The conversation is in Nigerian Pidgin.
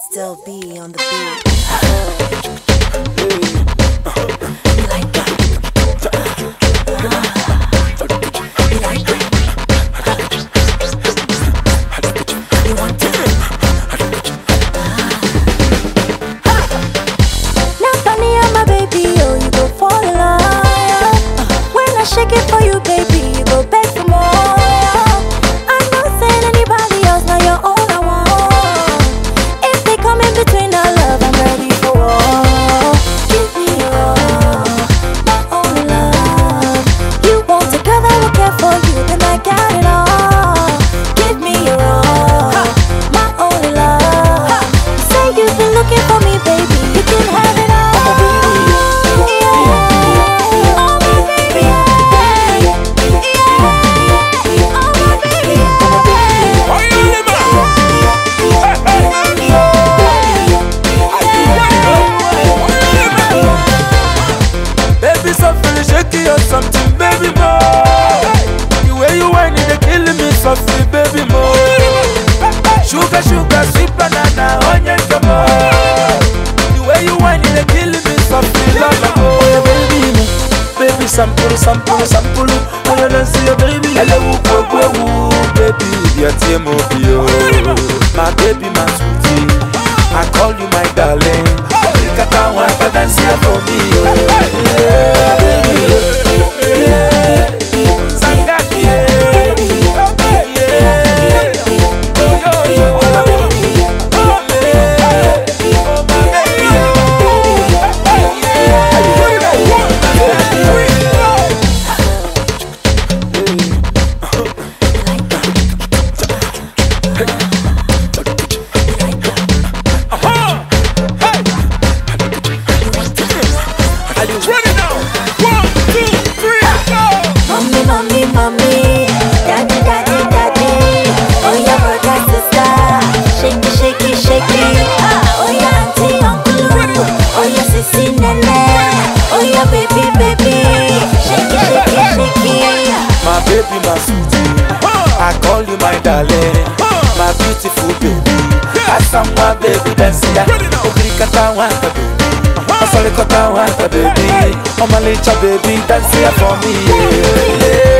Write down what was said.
Still be on the beat. You like that? You like that? You want to? Now Tony, I'm my baby, oh, you go fall in love. When I shake it for you, baby, you go beg for more. I'm not saying anybody else, now you're all I want. If they come in between our love, I'm ready for war. Give me your all, my only love. You want a girl that will care for you, then I got it all. Give me your all, my only love. You say you've been looking for me, baby, you can have it all. Something, baby boy. The way you whining, they killing me softly, baby boy. Sugar, sugar, sweet banana, onion, come on. The way you whining, they killing me softly, love, oh baby, baby, sample, sample, sample. I wanna see your baby. Hello, baby, your team of you, my baby, my sweetie. I call you my darling. Look at how I can dance here for me. Mommy, daddy, daddy, daddy. Oh yeah, brother, sister. Shake it, shake it, shake it. Oh yeah, auntie, uncle. Oh yeah, sissy, nene. Oh yeah, baby, baby. Shake it, shake it, shake it. My baby, my sweetie. I call you my darling. My beautiful baby. I saw my baby dancing. Okrikata wanta baby. Asalikota wanta baby. Oh my little baby dancing for me.